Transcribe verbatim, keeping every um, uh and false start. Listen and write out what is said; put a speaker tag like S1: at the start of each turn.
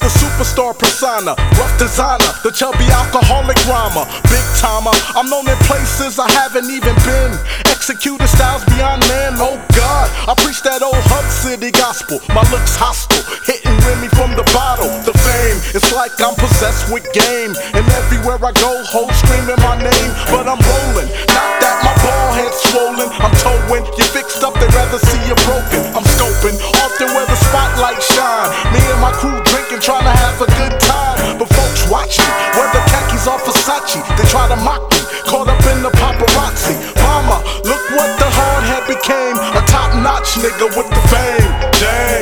S1: the superstar persona, rough designer, the chubby alcoholic rhymer, big timer. I'm known in places I haven't even been. Executed styles beyond man, oh God. I preach that old Hub City gospel. My looks hostile, hitting Remy from the bottle. The fame, it's like I'm possessed with game. And everywhere I go, hoes screaming my name. But I'm rolling, not that my ball head's swollen. I'm towing, you fixed up, they'd rather see you broken. I'm scoping, often where the spotlight shine. Me and my crew drinking, trying to have a good time. But folks watch me, wear the khakis off Versace. They try to mock me, caught up in the paparazzi. Mama, look what the hard head became, a top-notch nigga with the fame. Damn.